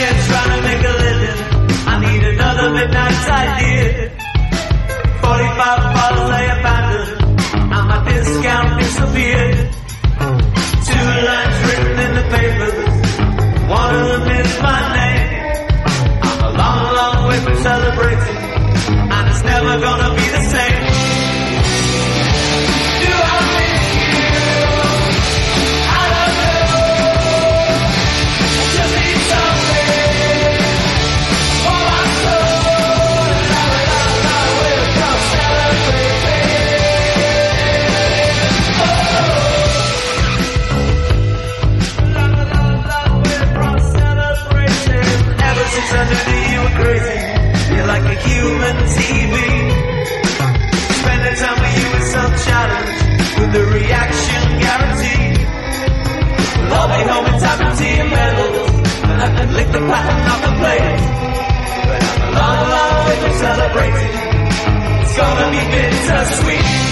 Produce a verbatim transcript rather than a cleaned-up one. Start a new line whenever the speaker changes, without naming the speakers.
here trying to make a living. I need another midnight idea. Forty-five bottles they abandoned, and my discount disappeared. Two lines written in the papers, one of them is my name. I'm a long, long way from celebrating, and it's never gonna be the same. Do I miss you? I don't know. Just need something for my soul. La la la, we'll come celebrating. Oh, la la la, we'll come celebrating. Ever since I knew that you were crazy, you're like a human T V. Spending time with you is some challenge with the reaction guaranteed. We'll all be home in time to tea and medals, and I can lick the pattern off the plate. But I'm a long, long way from celebrating. It's gonna be bittersweet.